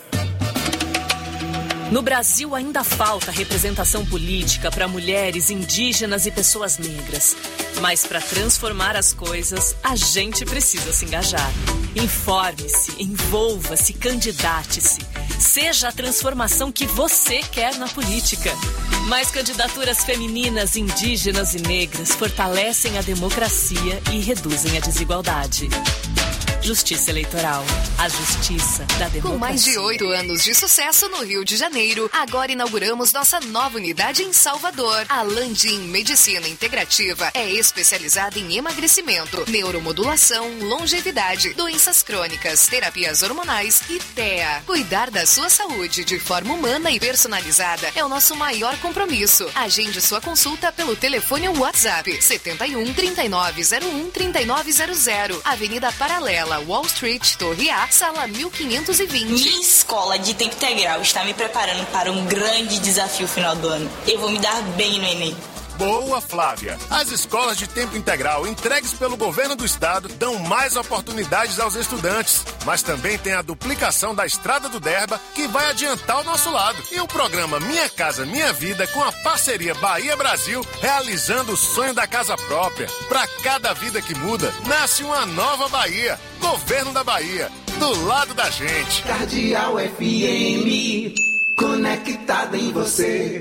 No Brasil ainda falta representação política para mulheres, indígenas e pessoas negras. Mas para transformar as coisas, a gente precisa se engajar. Informe-se, envolva-se, candidate-se. Seja a transformação que você quer na política. Mais candidaturas femininas, indígenas e negras fortalecem a democracia e reduzem a desigualdade. Justiça Eleitoral. A justiça da democracia. Com mais de oito anos de sucesso no Rio de Janeiro, agora inauguramos nossa nova unidade em Salvador. A Landim Medicina Integrativa é especializada em emagrecimento, neuromodulação, longevidade, doenças crônicas, terapias hormonais e T E A. Cuidar da sua saúde de forma humana e personalizada é o nosso maior compromisso. Agende sua consulta pelo telefone ou WhatsApp setenta e um, trinta e nove zero um, trinta e nove zero zero, Avenida Paralela, Wall Street, Torre A, sala mil quinhentos e vinte. Minha escola de tempo integral está me preparando para um grande desafio final do ano. Eu vou me dar bem no Enem. Boa, Flávia! As escolas de tempo integral entregues pelo governo do estado dão mais oportunidades aos estudantes, mas também tem a duplicação da Estrada do Derba, que vai adiantar o nosso lado. E o programa Minha Casa Minha Vida, com a parceria Bahia Brasil, realizando o sonho da casa própria. Para cada vida que muda, nasce uma nova Bahia. Governo da Bahia, do lado da gente. Cardeal F M, conectada em você.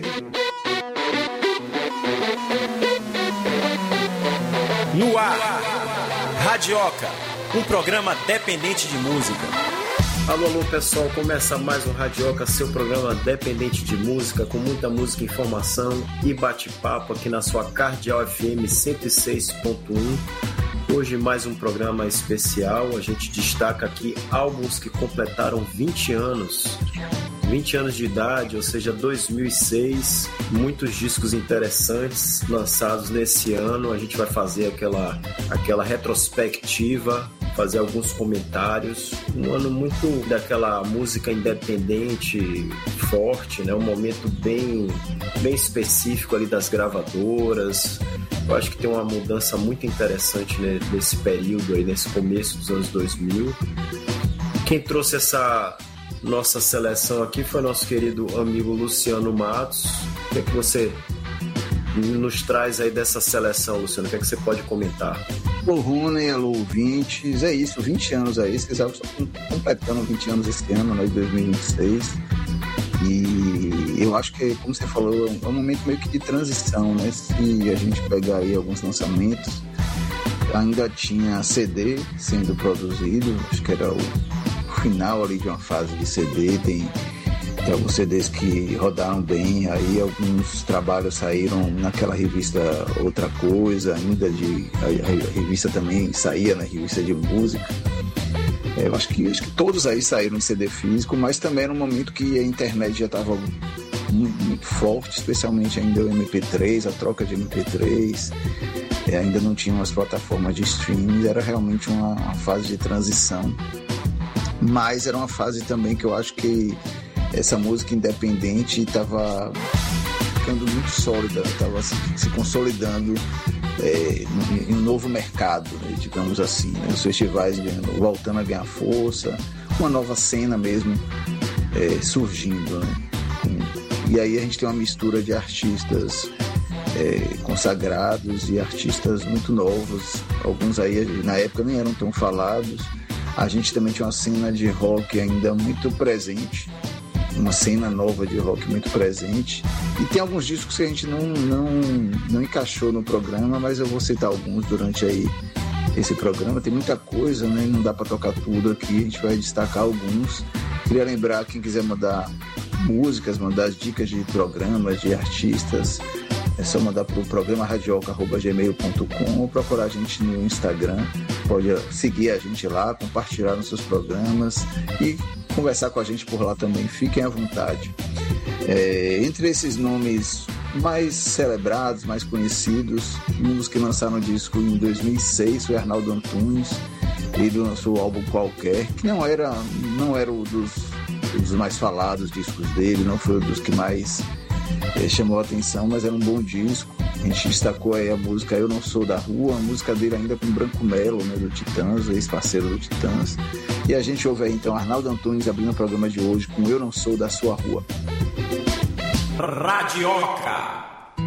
No ar, Radioca, um programa dependente de música. Alô, alô pessoal, começa mais um Radioca, seu programa dependente de música, com muita música, informação e bate-papo aqui na sua Cardeal F M cento e seis ponto um. Hoje mais um programa especial, a gente destaca aqui álbuns que completaram vinte anos. vinte anos de idade, ou seja, dois mil e seis, muitos discos interessantes lançados nesse ano. A gente vai fazer aquela, aquela retrospectiva, fazer alguns comentários. Um ano muito daquela música independente forte, né? Um momento bem, bem específico ali das gravadoras. Eu acho que tem uma mudança muito interessante, né, nesse período aí, nesse começo dos anos dois mil. Quem trouxe essa nossa seleção aqui foi nosso querido amigo Luciano Matos. O que é que você nos traz aí dessa seleção, Luciano? O que é que você pode comentar? Alô, Rony, alô, ouvintes. É isso, vinte anos aí. Esses álbuns estão completando vinte anos esse ano, né, de dois mil e vinte e seis. E eu acho que, como você falou, é um momento meio que de transição, né? Se a gente pegar aí alguns lançamentos, ainda tinha C D sendo produzido, acho que era o final ali de uma fase de C D. Tem, tem alguns C Ds que rodaram bem, aí alguns trabalhos saíram naquela revista Outra Coisa, ainda de a, a revista também saía na revista de música. É, eu acho que, acho que todos aí saíram em C D físico, mas também era um momento que a internet já estava muito, muito forte, especialmente ainda o M P três, a troca de M P três, é, ainda não tinham as plataformas de streaming, era realmente uma, uma fase de transição. Mas era uma fase também que eu acho que essa música independente estava ficando muito sólida, estava se, se consolidando é, em um novo mercado, né, digamos assim, né, os festivais ganhando, voltando a ganhar força, uma nova cena mesmo é, surgindo, né? E aí a gente tem uma mistura de artistas é, consagrados e artistas muito novos, alguns aí na época nem eram tão falados. A gente também tinha uma cena de rock ainda muito presente, uma cena nova de rock muito presente. E tem alguns discos que a gente não, não, não encaixou no programa, mas eu vou citar alguns durante aí esse programa. Tem muita coisa, né? Não dá para tocar tudo aqui, a gente vai destacar alguns. Queria lembrar, quem quiser mandar músicas, mandar dicas de programas, de artistas, é só mandar para o programa radioca arroba gmail ponto com ou procurar a gente no Instagram. Pode seguir a gente lá, compartilhar nos seus programas e conversar com a gente por lá também. Fiquem à vontade. É, entre esses nomes mais celebrados, mais conhecidos, um dos que lançaram o disco em dois mil e seis foi Arnaldo Antunes. Ele lançou o álbum Qualquer, que não era, não era um dos, dos mais falados discos dele, não foi um dos que mais é, chamou a atenção, mas era um bom disco. A gente destacou aí a música Eu Não Sou da Rua, a música dele ainda com Branco Melo, né, do Titãs, ex-parceiro do Titãs. E a gente ouve aí então Arnaldo Antunes abrindo o programa de hoje com Eu Não Sou da Sua Rua. Radioca.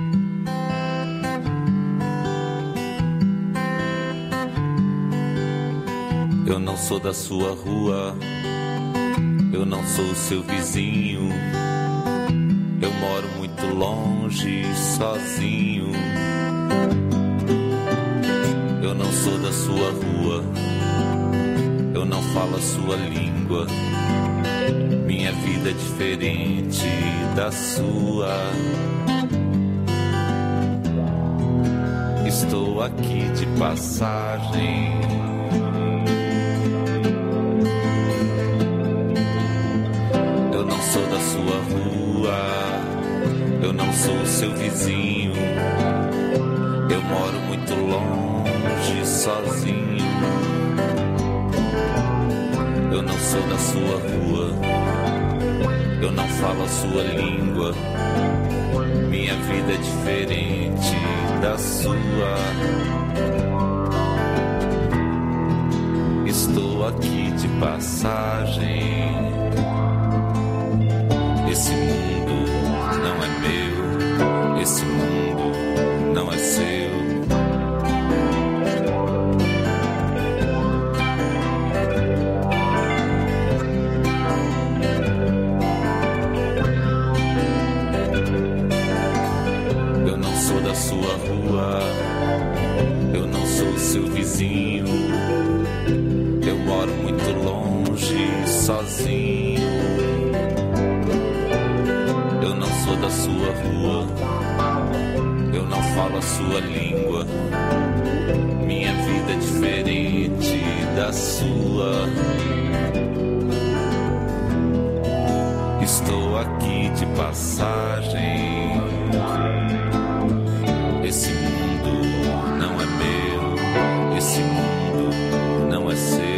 Eu não sou da sua rua, eu não sou o seu vizinho, eu moro muito longe, sozinho. Eu não sou da sua rua, eu não falo a sua língua. Minha vida é diferente da sua. Estou aqui de passagem. Eu não sou da sua rua, eu não sou o seu vizinho. Eu moro muito longe, sozinho. Eu não sou da sua rua, eu não falo a sua língua. Minha vida é diferente da sua. Estou aqui de passagem. Esse mundo não é meu, esse mundo não é seu. Eu não sou da sua rua, eu não sou o seu vizinho. Eu moro muito longe, sozinho. Eu não sou da sua rua, eu não falo a sua língua. Minha vida é diferente da sua. Estou aqui de passagem. Esse mundo não é meu, esse mundo não é seu.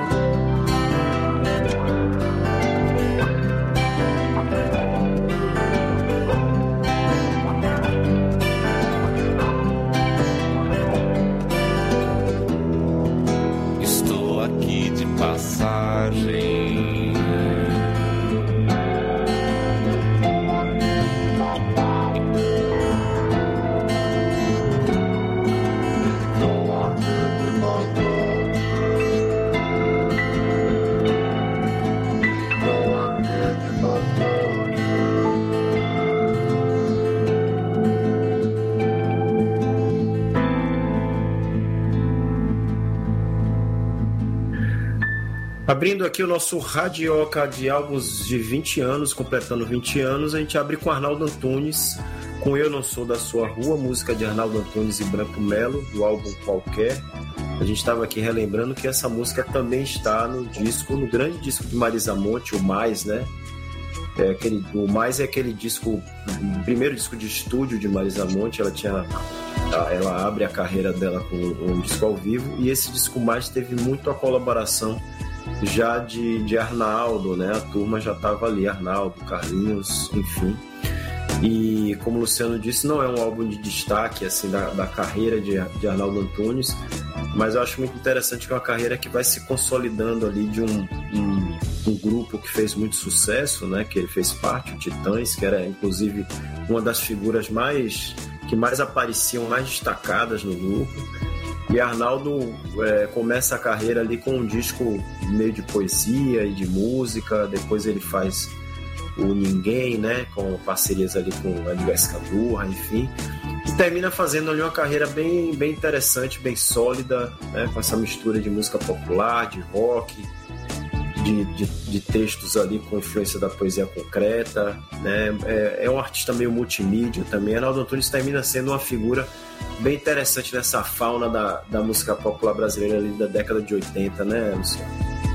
Passagem. Abrindo aqui o nosso Radioca de álbuns de vinte anos, completando vinte anos, a gente abre com Arnaldo Antunes, com Eu Não Sou da Sua Rua, música de Arnaldo Antunes e Branco Melo, do álbum Qualquer. A gente estava aqui relembrando que essa música também está no disco, no grande disco de Marisa Monte, o Mais, né? É aquele, o Mais é aquele disco, o primeiro disco de estúdio de Marisa Monte. Ela tinha, ela abre a carreira dela com um disco ao vivo, e esse disco Mais teve muito a colaboração já de, de Arnaldo, né? A turma já estava ali, Arnaldo, Carlinhos, enfim. E como o Luciano disse, não é um álbum de destaque assim, da, da carreira de, de Arnaldo Antunes, mas eu acho muito interessante que é uma carreira que vai se consolidando ali de um, um, um grupo que fez muito sucesso, né? Que ele fez parte, o Titãs, que era inclusive uma das figuras mais que mais apareciam, mais destacadas no grupo. E Arnaldo é, começa a carreira ali com um disco meio de poesia e de música. Depois ele faz o Ninguém, né, com parcerias ali com o Edgar Escandurra, enfim. E termina fazendo ali uma carreira bem, bem interessante, bem sólida, né, com essa mistura de música popular, de rock, de, de, de textos ali com influência da poesia concreta, né. É, é um artista meio multimídia também. Arnaldo Antunes termina sendo uma figura bem interessante nessa fauna da, da música popular brasileira ali da década de oitenta, né, Luciano?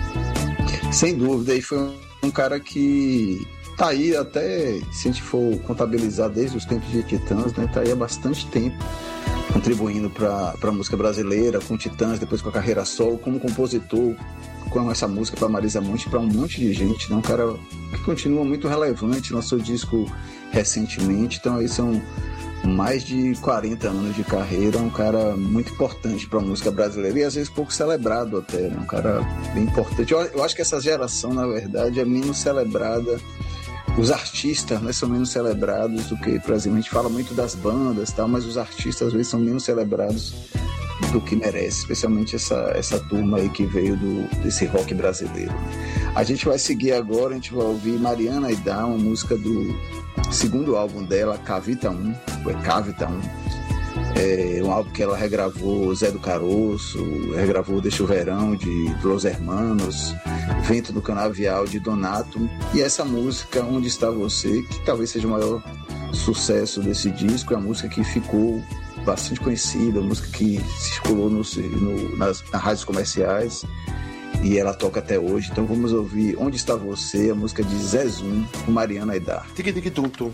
Sem dúvida, e foi um cara que tá aí até, se a gente for contabilizar desde os tempos de Titãs, né, tá aí há bastante tempo contribuindo para a música brasileira, com Titãs, depois com a carreira solo, como compositor, com essa música para Marisa Monte, para um monte de gente, né? Um cara que continua muito relevante, lançou disco recentemente, então aí são mais de quarenta anos de carreira, um cara muito importante para a música brasileira e às vezes pouco celebrado até, né? Um cara bem importante. Eu, eu acho que essa geração, na verdade, é menos celebrada, os artistas, né, são menos celebrados do que, por exemplo, a gente fala muito das bandas, tal, mas os artistas às vezes são menos celebrados do que merece, especialmente essa, essa turma aí que veio do, desse rock brasileiro. A gente vai seguir agora, a gente vai ouvir Mariana Aidar, uma música do segundo álbum dela, Cavita um, é Cavita um, É um álbum que ela regravou Zé do Caroço, regravou Deixa o Verão, de Los Hermanos, Vento do Canavial, de Donato, e essa música, Onde Está Você, que talvez seja o maior sucesso desse disco, é a música que ficou bastante conhecida, a música que circulou no, no, nas, nas rádios comerciais, e ela toca até hoje. Então vamos ouvir Onde Está Você, a música de Zé Zum, com Mariana Aidar. Tic-tic-tum-tum.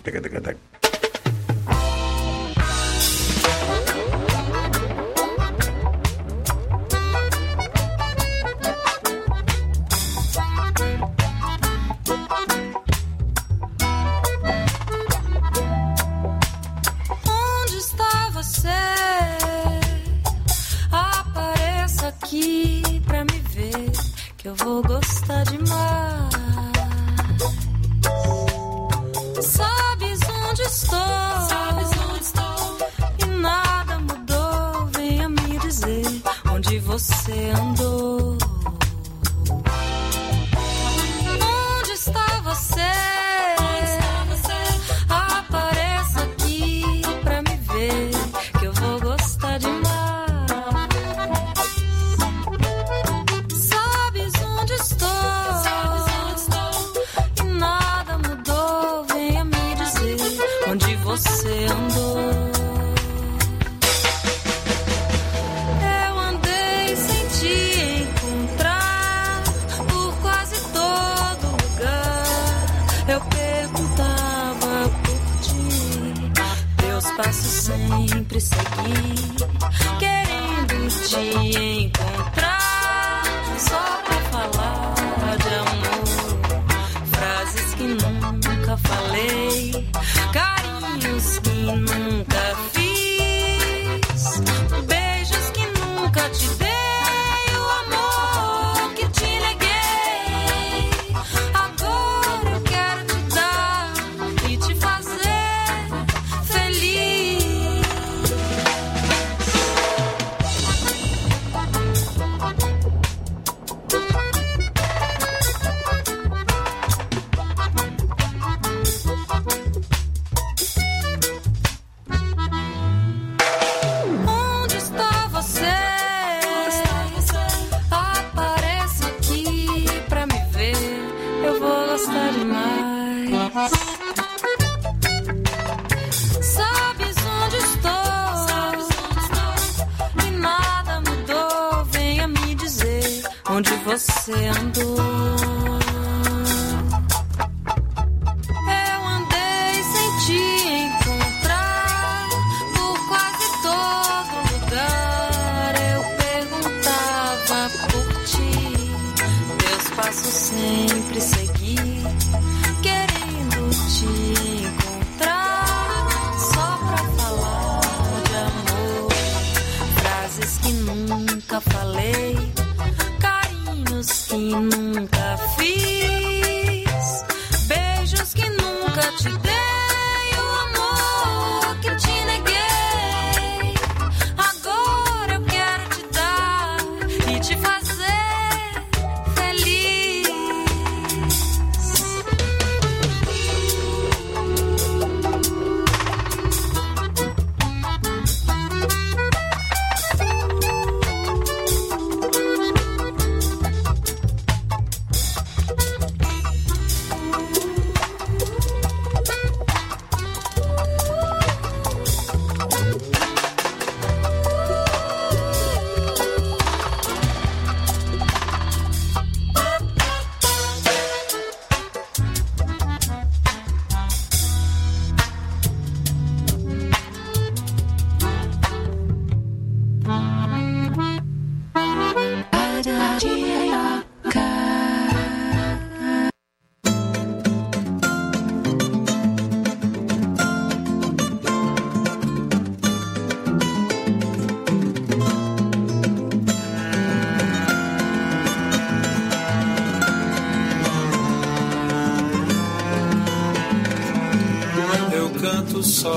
Só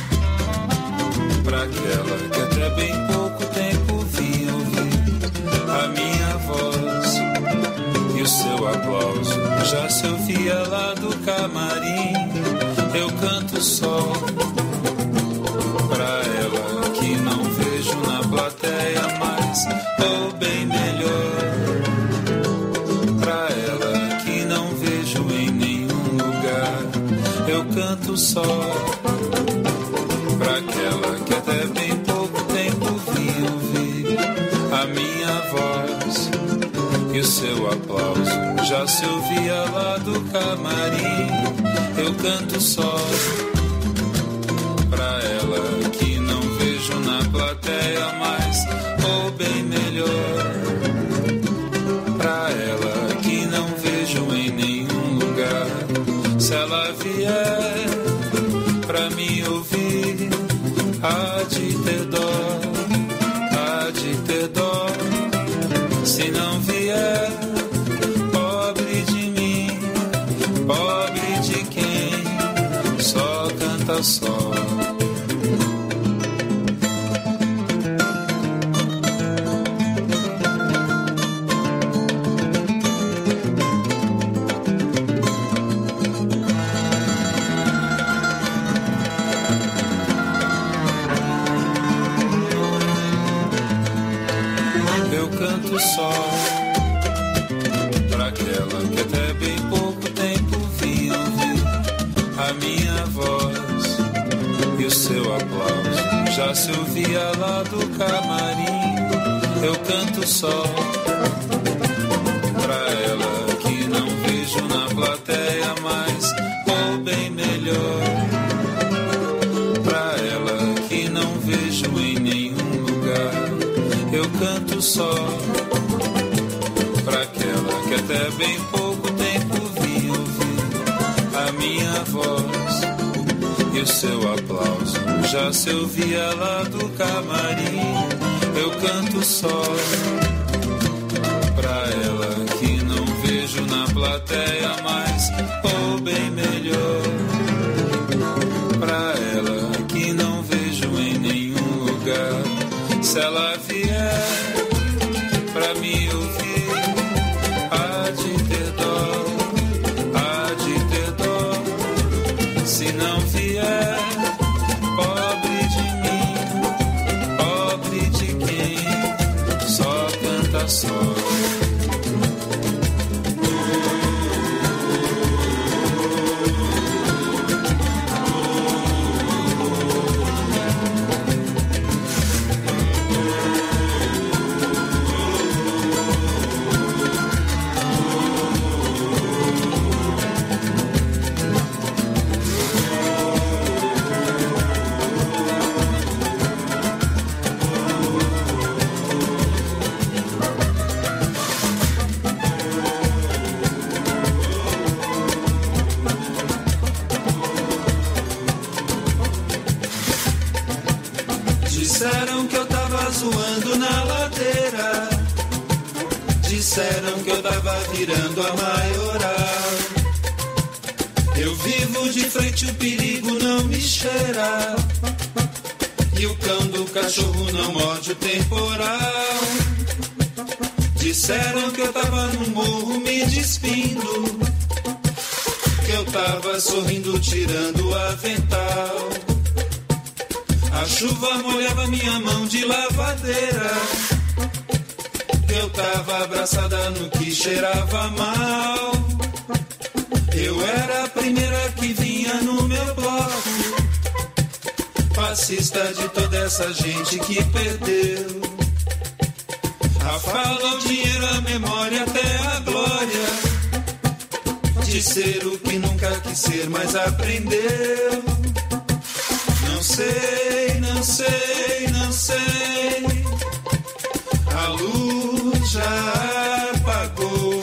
pra aquela que até bem pouco tempo vinha ouvir a minha voz e o seu aplauso já se ouvia lá do camarim. Eu canto só pra ela eu canto só pra aquela que até bem pouco tempo vi ouvir a minha voz e o seu aplauso já se ouvia lá do camarim. Eu canto só pra ela que não vejo na plateia mais, ou bem melhor, pra ela que não vejo em nenhum lugar. Se ela vier pra me ouvir, há de ter dó, há de ter dó. Se não vier, pobre de mim, pobre de quem só canta só. Só pra aquela que até bem pouco tempo vinha ouvir a minha voz e o seu aplauso já se ouvia lá do camarim. Eu canto só pra ela que não vejo na plateia mais, ou bem melhor, pra ela que não vejo em nenhum lugar. Eu canto só pra aquela que até bem pouco tempo vi ouvir a minha voz e o seu aplauso já se ouvia lá do camarim. Eu canto só pra ela que não vejo na plateia mais, ou bem melhor, pra ela que não vejo em nenhum lugar. Se ela vier pra me ouvir, há de ter dó, há de ter dó. Se não vier, pobre de mim, pobre de quem só canta só. Disseram que eu tava zoando na ladeira, disseram que eu tava virando a maioral. Eu vivo de frente, o perigo não me cheira, e o cão do cachorro não morde o temporal. Disseram que eu tava no morro me despindo, que eu tava sorrindo tirando o avental. A chuva molhava minha mão de lavadeira, eu tava abraçada no que cheirava mal. Eu era a primeira que vinha no meu bloco, passista de toda essa gente que perdeu a fala, o dinheiro, a memória, até a glória de ser o que nunca quis ser, mas aprendeu. Não sei, não sei, não sei, a luz já apagou.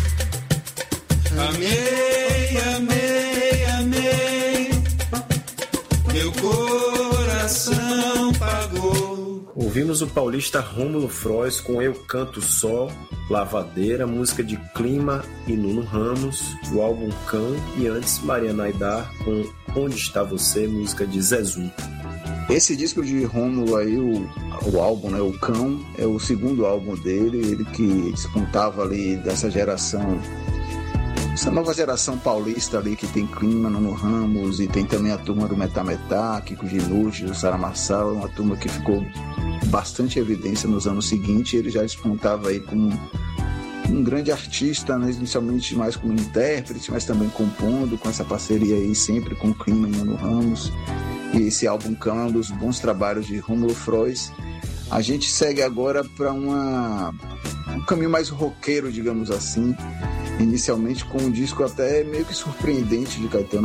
Amei, amei, amei, meu coração pagou. Ouvimos o paulista Rômulo Frois com Eu Canto Só, Lavadeira, música de Clima e Nuno Ramos, do álbum Cão, e antes Mariana Aidar com Onde Está Você, música de Zezu. Esse disco de Rômulo aí, o, o álbum, né, o Cão, é o segundo álbum dele, ele que despontava ali dessa geração, essa nova geração paulista ali que tem Clima, Nuno Ramos, e tem também a turma do Metametá, Kiko Ginúcio, Sara Marçal, uma turma que ficou bastante evidência nos anos seguintes. Ele já despontava aí com um grande artista, né, inicialmente mais como intérprete, mas também compondo, com essa parceria aí sempre com o Clima e Mano Ramos. E esse álbum que é um dos bons trabalhos de Rômulo Frois. A gente segue agora para uma um caminho mais roqueiro, digamos assim, inicialmente com um disco até meio que surpreendente de Caetano